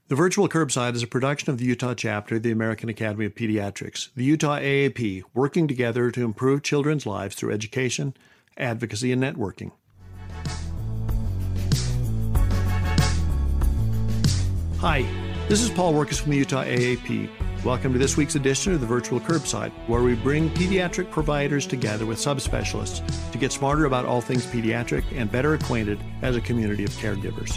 The Virtual Curbside is a production of the Utah chapter of the American Academy of Pediatrics, the Utah AAP, working together to improve children's lives through education, advocacy, and networking. Hi, this is Paul Workus from the Utah AAP. Welcome to this week's edition of the Virtual Curbside, where we bring pediatric providers together with subspecialists to get smarter about all things pediatric and better acquainted as a community of caregivers.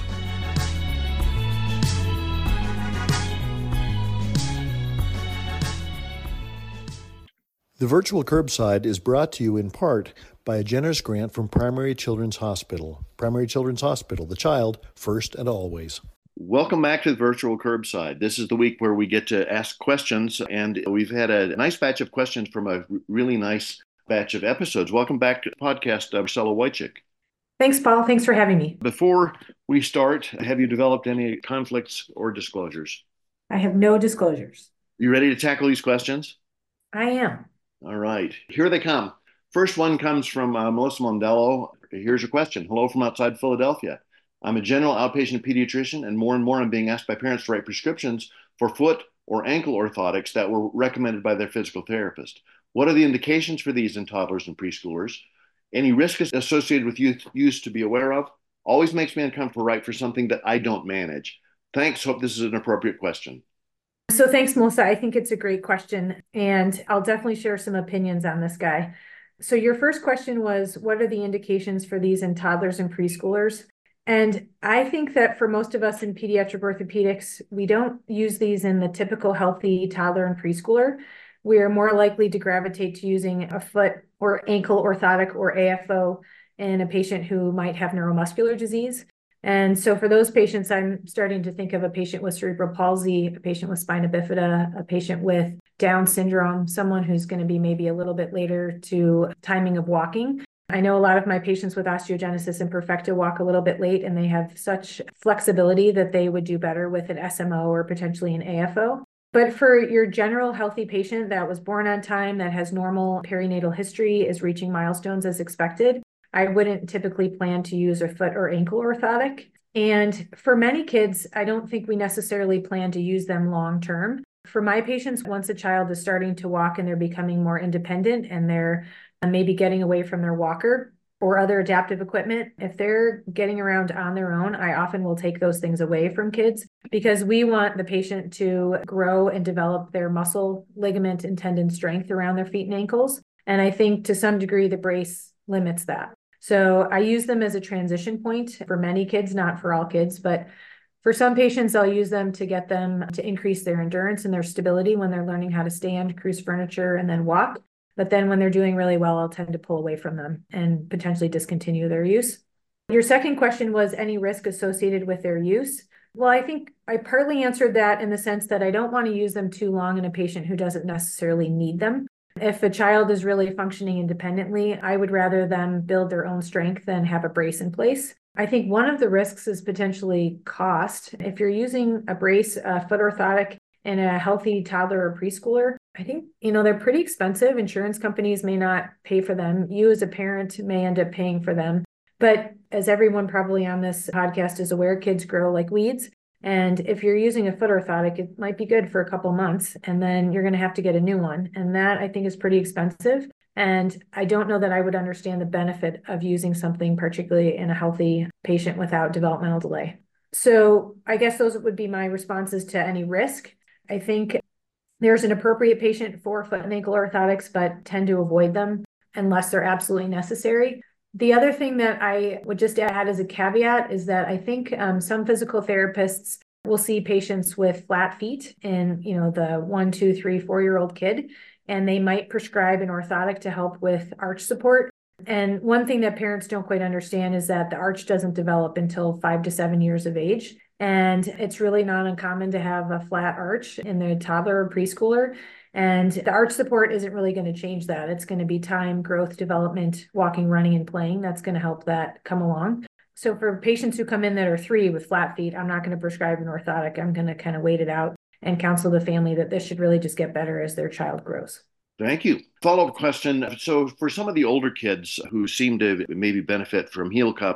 The Virtual Curbside is brought to you in part by a generous grant from Primary Children's Hospital. Primary Children's Hospital, the child first and always. Welcome back to the Virtual Curbside. This is the week where we get to ask questions, and we've had a nice batch of questions from a really nice batch of episodes. Welcome back to the podcast, Marcella Wojcik. Thanks, Paul. Thanks for having me. Before we start, have you developed any conflicts or disclosures? I have no disclosures. You ready to tackle these questions? I am. All right, here they come. First one comes from Melissa Mondello. Here's a question. Hello from outside Philadelphia. I'm a general outpatient pediatrician, and more I'm being asked by parents to write prescriptions for foot or ankle orthotics that were recommended by their physical therapist. What are the indications for these in toddlers and preschoolers? Any risk associated with youth use to be aware of? Always makes me uncomfortable to write for something that I don't manage. Thanks. Hope this is an appropriate question. So thanks, Melissa. I think it's a great question, and I'll definitely share some opinions on this guy. So your first question was, what are the indications for these in toddlers and preschoolers? And I think that for most of us in pediatric orthopedics, we don't use these in the typical healthy toddler and preschooler. We are more likely to gravitate to using a foot or ankle orthotic or AFO in a patient who might have neuromuscular disease. And so for those patients, I'm starting to think of a patient with cerebral palsy, a patient with spina bifida, a patient with Down syndrome, someone who's going to be maybe a little bit later to timing of walking. I know a lot of my patients with osteogenesis imperfecta walk a little bit late, and they have such flexibility that they would do better with an SMO or potentially an AFO. But for your general healthy patient that was born on time, that has normal perinatal history, is reaching milestones as expected, I wouldn't typically plan to use a foot or ankle orthotic. And for many kids, I don't think we necessarily plan to use them long term. For my patients, once a child is starting to walk and they're becoming more independent and they're maybe getting away from their walker or other adaptive equipment, if they're getting around on their own, I often will take those things away from kids because we want the patient to grow and develop their muscle, ligament, and tendon strength around their feet and ankles. And I think to some degree, the brace limits that. So I use them as a transition point for many kids, not for all kids, but for some patients, I'll use them to get them to increase their endurance and their stability when they're learning how to stand, cruise furniture, and then walk. But then when they're doing really well, I'll tend to pull away from them and potentially discontinue their use. Your second question was any risk associated with their use. Well, I think I partly answered that in the sense that I don't want to use them too long in a patient who doesn't necessarily need them. If a child is really functioning independently, I would rather them build their own strength than have a brace in place. I think one of the risks is potentially cost. If you're using a brace, a foot orthotic in a healthy toddler or preschooler, I think, they're pretty expensive. Insurance companies may not pay for them. You as a parent may end up paying for them. But as everyone probably on this podcast is aware, kids grow like weeds. And if you're using a foot orthotic, it might be good for a couple months, and then you're going to have to get a new one. And that I think is pretty expensive. And I don't know that I would understand the benefit of using something, particularly in a healthy patient without developmental delay. So I guess those would be my responses to any risk. I think there's an appropriate patient for foot and ankle orthotics, but tend to avoid them unless they're absolutely necessary. The other thing that I would just add as a caveat is that I think some physical therapists will see patients with flat feet in, the 1, 2, 3, 4-year-old kid, and they might prescribe an orthotic to help with arch support. And one thing that parents don't quite understand is that the arch doesn't develop until 5 to 7 years of age. And it's really not uncommon to have a flat arch in the toddler or preschooler. And the arch support isn't really going to change that. It's going to be time, growth, development, walking, running, and playing. That's going to help that come along. So for patients who come in that are 3 with flat feet, I'm not going to prescribe an orthotic. I'm going to kind of wait it out and counsel the family that this should really just get better as their child grows. Thank you. Follow-up question. So for some of the older kids who seem to maybe benefit from heel cups,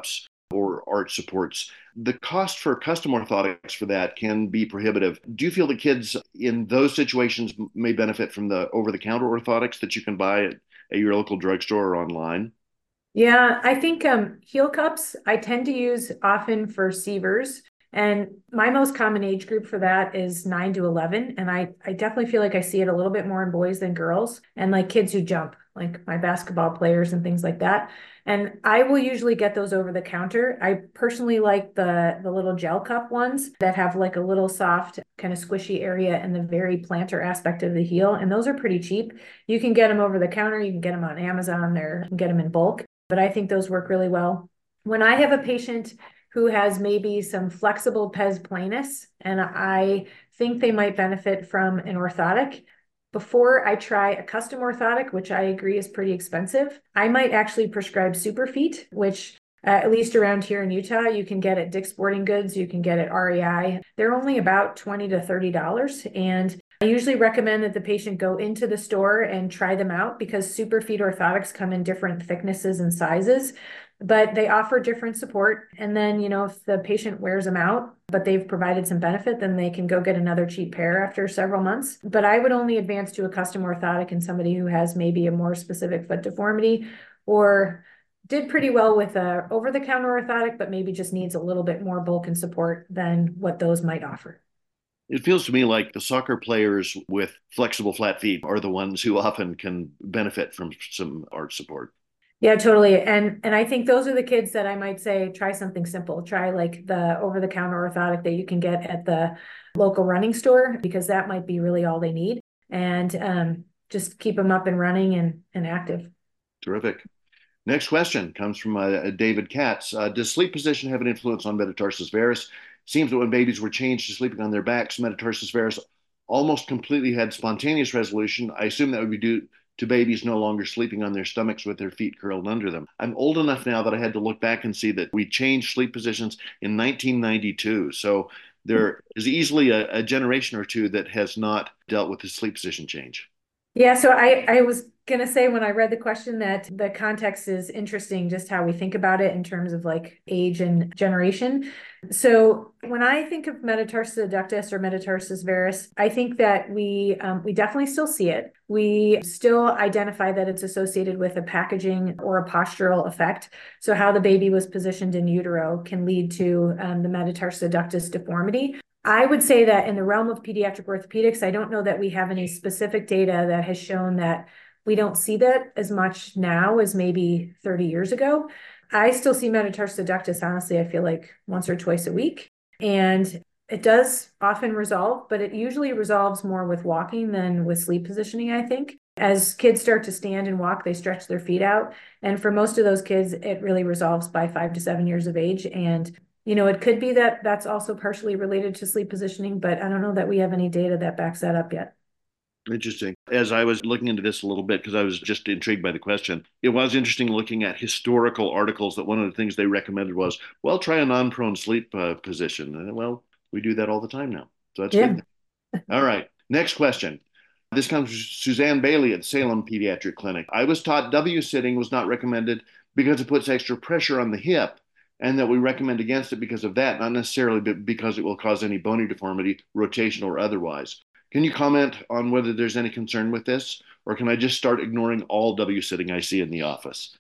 or arch supports. The cost for custom orthotics for that can be prohibitive. Do you feel the kids in those situations may benefit from the over-the-counter orthotics that you can buy at your local drugstore or online? Yeah, I think heel cups I tend to use often for Sievers. And my most common age group for that is 9 to 11. And I definitely feel like I see it a little bit more in boys than girls and like kids who jump, like my basketball players and things like that. And I will usually get those over the counter. I personally like the little gel cup ones that have like a little soft kind of squishy area in the very plantar aspect of the heel. And those are pretty cheap. You can get them over the counter. You can get them on Amazon there, you can get them in bulk, but I think those work really well. When I have a patient who has maybe some flexible pes planus, and I think they might benefit from an orthotic, before I try a custom orthotic, which I agree is pretty expensive, I might actually prescribe Superfeet, which at least around here in Utah, you can get at Dick's Sporting Goods, you can get at REI. They're only about $20 to $30. And I usually recommend that the patient go into the store and try them out because Superfeet orthotics come in different thicknesses and sizes, but they offer different support. And then, if the patient wears them out, but they've provided some benefit, then they can go get another cheap pair after several months. But I would only advance to a custom orthotic in somebody who has maybe a more specific foot deformity or did pretty well with a over-the-counter orthotic, but maybe just needs a little bit more bulk and support than what those might offer. It feels to me like the soccer players with flexible flat feet are the ones who often can benefit from some arch support. Yeah, totally. And I think those are the kids that I might say try something simple. Try like the over-the-counter orthotic that you can get at the local running store because that might be really all they need. And just keep them up and running and active. Terrific. Next question comes from David Katz. Does sleep position have an influence on metatarsus varus? Seems that when babies were changed to sleeping on their backs, metatarsus varus almost completely had spontaneous resolution. I assume that would be due to babies no longer sleeping on their stomachs with their feet curled under them. I'm old enough now that I had to look back and see that we changed sleep positions in 1992. So there is easily a generation or two that has not dealt with the sleep position change. Yeah, so I was going to say when I read the question that the context is interesting, just how we think about it in terms of like age and generation. So when I think of metatarsus adductus or metatarsus varus, I think that we definitely still see it. We still identify that it's associated with a packaging or a postural effect. So how the baby was positioned in utero can lead to the metatarsus adductus deformity. I would say that in the realm of pediatric orthopedics, I don't know that we have any specific data that has shown that we don't see that as much now as maybe 30 years ago. I still see metatarsus adductus, honestly, I feel like once or twice a week. And it does often resolve, but it usually resolves more with walking than with sleep positioning, I think. As kids start to stand and walk, they stretch their feet out. And for most of those kids, it really resolves by 5 to 7 years of age. And it could be that that's also partially related to sleep positioning, but I don't know that we have any data that backs that up yet. Interesting. As I was looking into this a little bit, because I was just intrigued by the question, it was interesting looking at historical articles that one of the things they recommended was, well, try a non-prone sleep position. And well, we do that all the time now. So that's Yeah. good. All right. Next question. This comes from Suzanne Bailey at Salem Pediatric Clinic. I was taught W sitting was not recommended because it puts extra pressure on the hip, and that we recommend against it because of that, not necessarily because it will cause any bony deformity, rotation, or otherwise. Can you comment on whether there's any concern with this, or can I just start ignoring all W sitting I see in the office?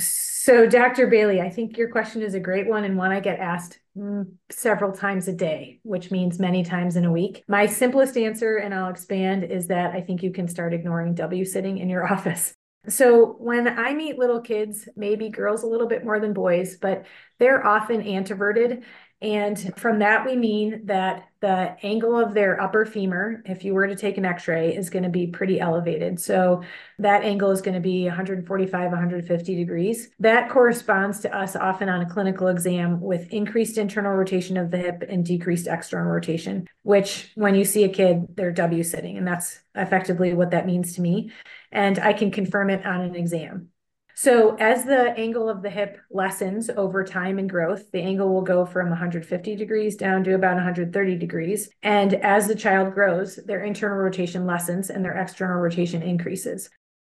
So, Dr. Bailey, I think your question is a great one and one I get asked several times a day, which means many times in a week. My simplest answer, and I'll expand, is that I think you can start ignoring W sitting in your office. So when I meet little kids, maybe girls a little bit more than boys, but they're often anteverted. And from that, we mean that the angle of their upper femur, if you were to take an x-ray, is going to be pretty elevated. So that angle is going to be 145, 150 degrees. That corresponds to us often on a clinical exam with increased internal rotation of the hip and decreased external rotation, which when you see a kid, they're W sitting. And that's effectively what that means to me. And I can confirm it on an exam. So as the angle of the hip lessens over time and growth, the angle will go from 150 degrees down to about 130 degrees. And as the child grows, their internal rotation lessens and their external rotation increases.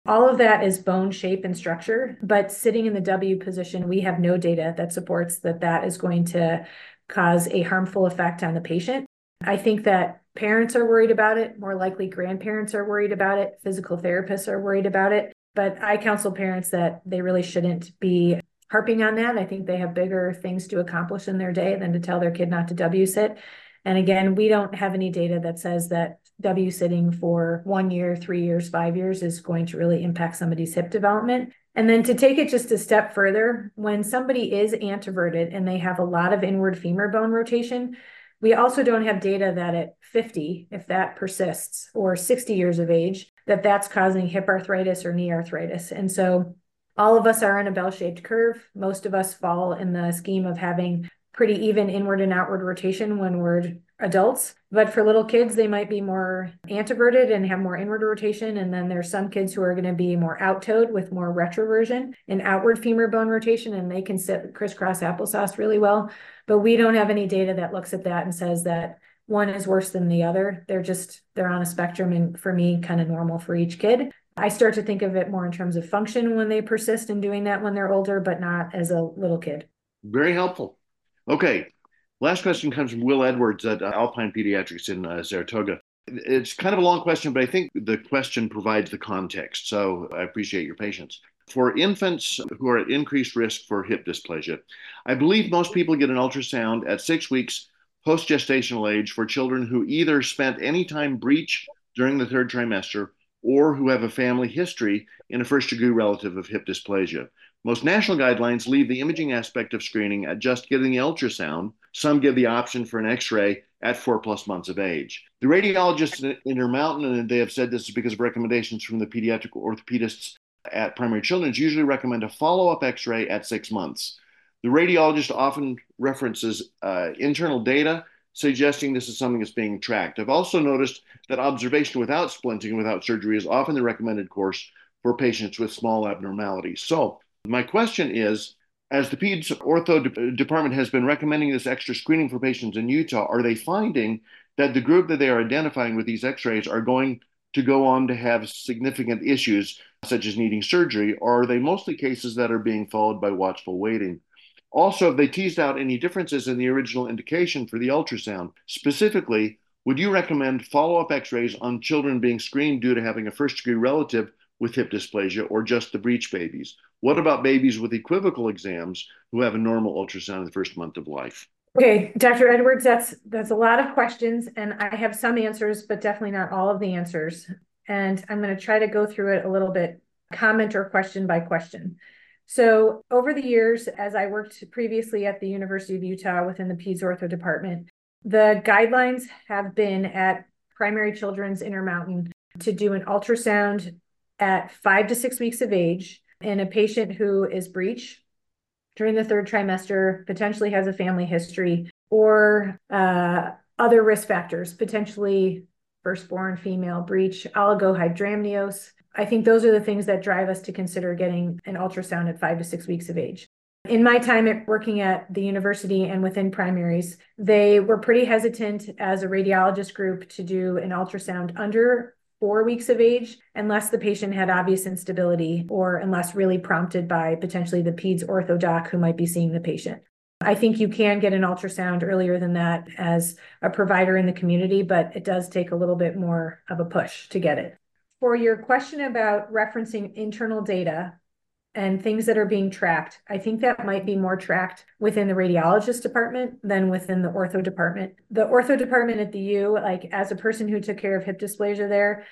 All of that is bone shape and structure, but sitting in the W position, we have no data that supports that that is going to cause a harmful effect on the patient. I think that parents are worried about it. More likely grandparents are worried about it. Physical therapists are worried about it. But I counsel parents that they really shouldn't be harping on that. I think they have bigger things to accomplish in their day than to tell their kid not to W sit. And again, we don't have any data that says that W sitting for 1 year, 3 years, 5 years is going to really impact somebody's hip development. And then to take it just a step further, when somebody is anteverted and they have a lot of inward femur bone rotation, we also don't have data that at 50, if that persists, or 60 years of age, that that's causing hip arthritis or knee arthritis. And so all of us are on a bell-shaped curve. Most of us fall in the scheme of having pretty even inward and outward rotation when we're adults. But for little kids, they might be more anteverted and have more inward rotation. And then there's some kids who are going to be more out-toed with more retroversion and outward femur bone rotation, and they can sit crisscross applesauce really well. But we don't have any data that looks at that and says that one is worse than the other. They're on a spectrum, and for me, kind of normal for each kid. I start to think of it more in terms of function when they persist in doing that when they're older, but not as a little kid. Very helpful. Okay. Last question comes from Will Edwards at Alpine Pediatrics in Saratoga. It's kind of a long question, but I think the question provides the context. So I appreciate your patience. For infants who are at increased risk for hip dysplasia, I believe most people get an ultrasound at 6 weeks post-gestational age for children who either spent any time breech during the third trimester or who have a family history in a first-degree relative of hip dysplasia. Most national guidelines leave the imaging aspect of screening at just getting the ultrasound. Some give the option for an X-ray at 4+ months of age. The radiologists in Intermountain, and they have said this is because of recommendations from the pediatric orthopedists at Primary Children's, usually recommend a follow-up X-ray at 6 months. The radiologist often references internal data suggesting this is something that's being tracked. I've also noticed that observation without splinting, without surgery, is often the recommended course for patients with small abnormalities. So my question is, as the peds ortho department has been recommending this extra screening for patients in Utah, are they finding that the group that they are identifying with these X-rays are going to go on to have significant issues, such as needing surgery, or are they mostly cases that are being followed by watchful waiting? Also, have they teased out any differences in the original indication for the ultrasound? Specifically, would you recommend follow-up X-rays on children being screened due to having a first-degree relative with hip dysplasia, or just the breech babies? What about babies with equivocal exams who have a normal ultrasound in the first month of life? Okay, Dr. Edwards, that's a lot of questions, and I have some answers, but definitely not all of the answers. And I'm going to try to go through it a little bit, comment or question by question. So over the years, as I worked previously at the University of Utah within the Peds Ortho department, the guidelines have been at Primary Children's Intermountain to do an ultrasound at 5 to 6 weeks of age in a patient who is breech during the third trimester, potentially has a family history, or other risk factors, potentially firstborn female breech, oligohydramnios. I think those are the things that drive us to consider getting an ultrasound at 5 to 6 weeks of age. In my time working at the university and within primaries, they were pretty hesitant as a radiologist group to do an ultrasound under 4 weeks of age, unless the patient had obvious instability or unless really prompted by potentially the peds ortho doc who might be seeing the patient. I think you can get an ultrasound earlier than that as a provider in the community, but it does take a little bit more of a push to get it. For your question about referencing internal data and things that are being tracked, I think that might be more tracked within the radiologist department than within the ortho department. The ortho department at the U, like as a person who took care of hip dysplasia there,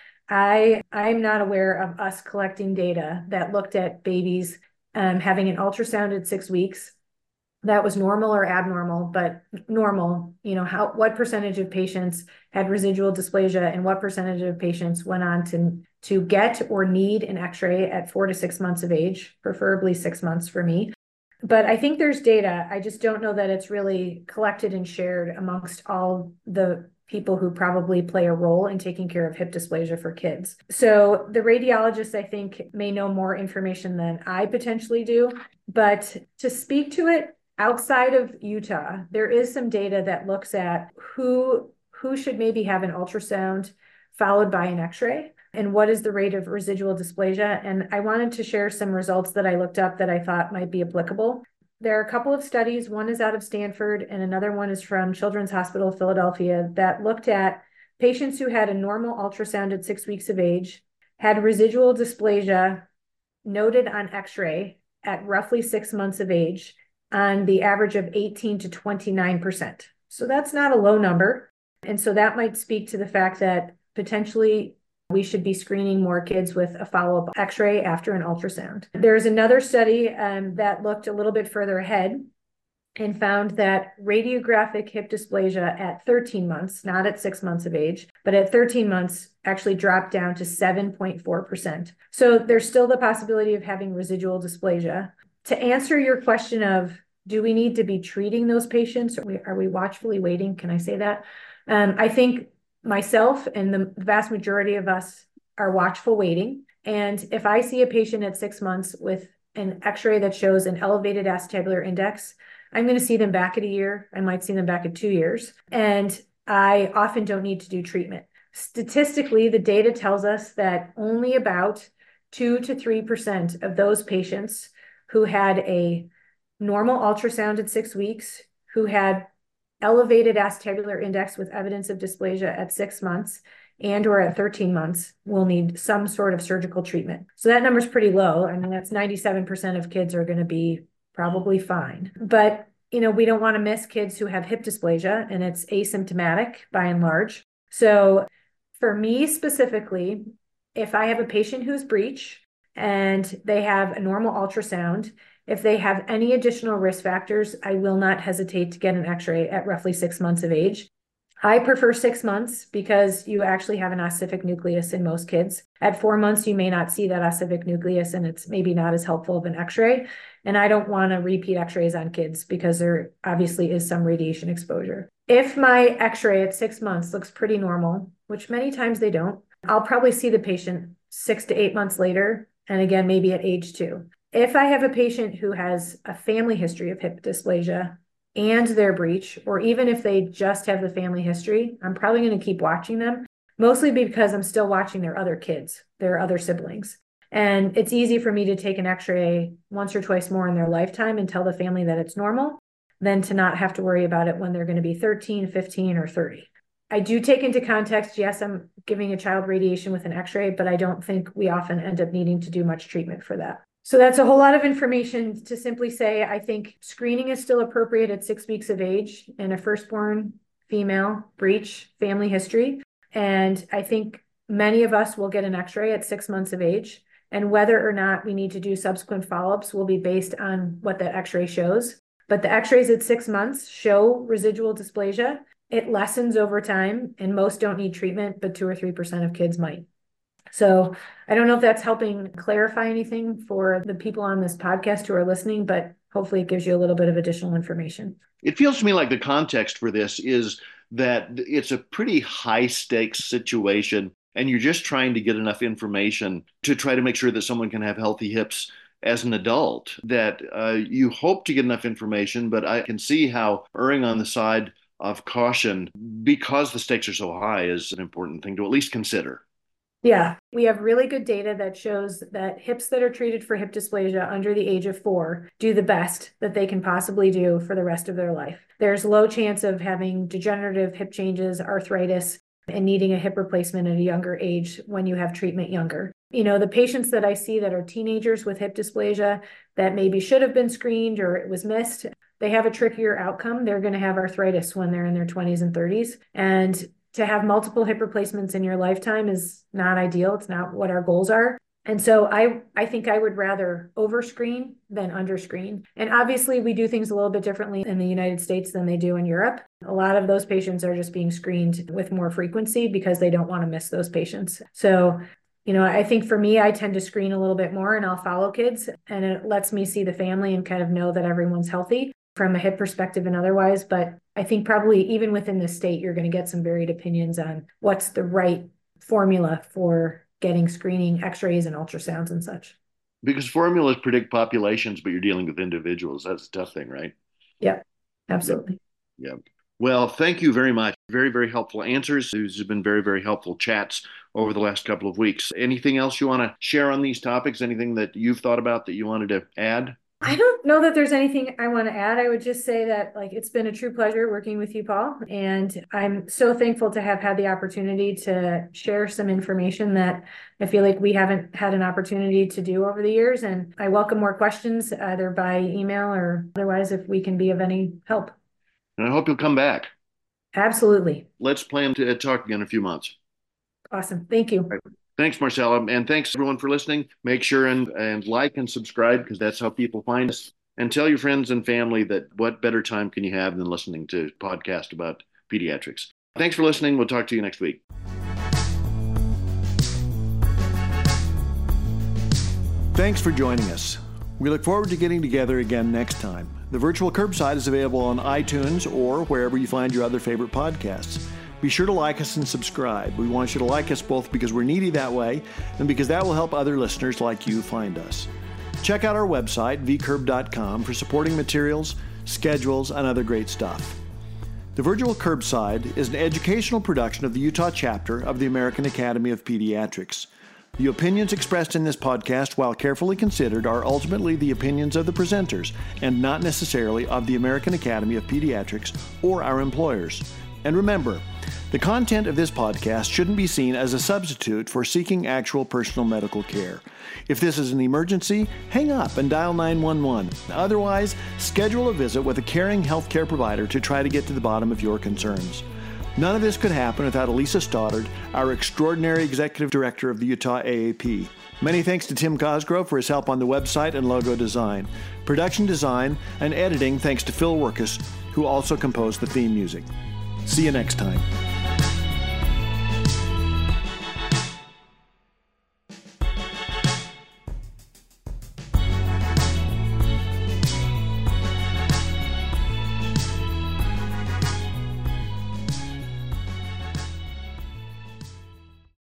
I'm not aware of us collecting data that looked at babies having an ultrasound at 6 weeks that was normal or abnormal, but normal, what percentage of patients had residual dysplasia and what percentage of patients went on to get or need an X-ray at 4 to 6 months of age, preferably 6 months for me. But I think there's data. I just don't know that it's really collected and shared amongst all the people who probably play a role in taking care of hip dysplasia for kids. So the radiologists, I think, may know more information than I potentially do. But to speak to it, outside of Utah, there is some data that looks at who should maybe have an ultrasound followed by an X-ray. and what is the rate of residual dysplasia. And I wanted to share some results that I looked up that I thought might be applicable. There are a couple of studies. One is out of Stanford and another one is from Children's Hospital of Philadelphia that looked at patients who had a normal ultrasound at 6 weeks of age, had residual dysplasia noted on x-ray at roughly 6 months of age on the average of 18 to 29%. So that's not a low number. And so that might speak to the fact that potentially we should be screening more kids with a follow-up x-ray after an ultrasound. There's another study that looked a little bit further ahead and found that radiographic hip dysplasia at 13 months, not at 6 months of age, but at 13 months actually dropped down to 7.4%. So there's still the possibility of having residual dysplasia. To answer your question of, do we need to be treating those patients? Are we watchfully waiting? Can I say that? I think myself and the vast majority of us are watchful waiting. And if I see a patient at 6 months with an x-ray that shows an elevated acetabular index, I'm going to see them back at a year. I might see them back at 2 years. And I often don't need to do treatment. Statistically, the data tells us that only about 2 to 3% of those patients who had a normal ultrasound at 6 weeks, who had elevated acetabular index with evidence of dysplasia at 6 months and or at 13 months will need some sort of surgical treatment. So that number is pretty low. I mean, that's 97% of kids are going to be probably fine. But, we don't want to miss kids who have hip dysplasia, and it's asymptomatic by and large. So for me specifically, if I have a patient who's breech and they have a normal ultrasound, if they have any additional risk factors, I will not hesitate to get an x-ray at roughly 6 months of age. I prefer 6 months because you actually have an ossific nucleus in most kids. At 4 months, you may not see that ossific nucleus, and it's maybe not as helpful of an x-ray. And I don't want to repeat x-rays on kids because there obviously is some radiation exposure. If my x-ray at 6 months looks pretty normal, which many times they don't, I'll probably see the patient 6 to 8 months later, and again, maybe at age 2. If I have a patient who has a family history of hip dysplasia and their breech, or even if they just have the family history, I'm probably going to keep watching them, mostly because I'm still watching their other kids, their other siblings. And it's easy for me to take an x-ray once or twice more in their lifetime and tell the family that it's normal than to not have to worry about it when they're going to be 13, 15, or 30. I do take into context, yes, I'm giving a child radiation with an x-ray, but I don't think we often end up needing to do much treatment for that. So that's a whole lot of information to simply say, I think screening is still appropriate at 6 weeks of age in a firstborn female, breech, family history. And I think many of us will get an x-ray at 6 months of age. And whether or not we need to do subsequent follow-ups will be based on what that x-ray shows. But the x-rays at 6 months show residual dysplasia. It lessens over time, and most don't need treatment, but 2 or 3% of kids might. So I don't know if that's helping clarify anything for the people on this podcast who are listening, but hopefully it gives you a little bit of additional information. It feels to me like the context for this is that it's a pretty high stakes situation, and you're just trying to get enough information to try to make sure that someone can have healthy hips as an adult, that you hope to get enough information, but I can see how erring on the side of caution, because the stakes are so high, is an important thing to at least consider. Yeah, we have really good data that shows that hips that are treated for hip dysplasia under the age of 4 do the best that they can possibly do for the rest of their life. There's low chance of having degenerative hip changes, arthritis, and needing a hip replacement at a younger age when you have treatment younger. The patients that I see that are teenagers with hip dysplasia that maybe should have been screened or it was missed, they have a trickier outcome. They're going to have arthritis when they're in their 20s and 30s. And to have multiple hip replacements in your lifetime is not ideal. It's not what our goals are. And so I think I would rather overscreen than underscreen. And obviously we do things a little bit differently in the United States than they do in Europe. A lot of those patients are just being screened with more frequency because they don't want to miss those patients. So, I think for me, I tend to screen a little bit more and I'll follow kids, and it lets me see the family and kind of know that everyone's healthy from a hip perspective and otherwise. But I think probably even within the state, you're going to get some varied opinions on what's the right formula for getting screening, x-rays and ultrasounds and such. Because formulas predict populations, but you're dealing with individuals. That's a tough thing, right? Yeah, absolutely. Yeah. Well, thank you very much. Very, very helpful answers. These have been very, very helpful chats over the last couple of weeks. Anything else you want to share on these topics? Anything that you've thought about that you wanted to add? I don't know that there's anything I want to add. I would just say that it's been a true pleasure working with you, Paul. And I'm so thankful to have had the opportunity to share some information that I feel like we haven't had an opportunity to do over the years. And I welcome more questions either by email or otherwise if we can be of any help. And I hope you'll come back. Absolutely. Let's plan to talk again in a few months. Awesome. Thank you. Right. Thanks, Marcella. And thanks everyone for listening. Make sure and like and subscribe because that's how people find us. And tell your friends and family that what better time can you have than listening to a podcast about pediatrics. Thanks for listening. We'll talk to you next week. Thanks for joining us. We look forward to getting together again next time. The virtual curbside is available on iTunes or wherever you find your other favorite podcasts. Be sure to like us and subscribe. We want you to like us both because we're needy that way and because that will help other listeners like you find us. Check out our website, vcurb.com, for supporting materials, schedules, and other great stuff. The Virtual Curbside is an educational production of the Utah chapter of the American Academy of Pediatrics. The opinions expressed in this podcast, while carefully considered, are ultimately the opinions of the presenters and not necessarily of the American Academy of Pediatrics or our employers. And remember, the content of this podcast shouldn't be seen as a substitute for seeking actual personal medical care. If this is an emergency, hang up and dial 911. Otherwise, schedule a visit with a caring healthcare provider to try to get to the bottom of your concerns. None of this could happen without Elisa Stoddard, our extraordinary executive director of the Utah AAP. Many thanks to Tim Cosgrove for his help on the website and logo design. Production design and editing thanks to Phil Workus, who also composed the theme music. See you next time.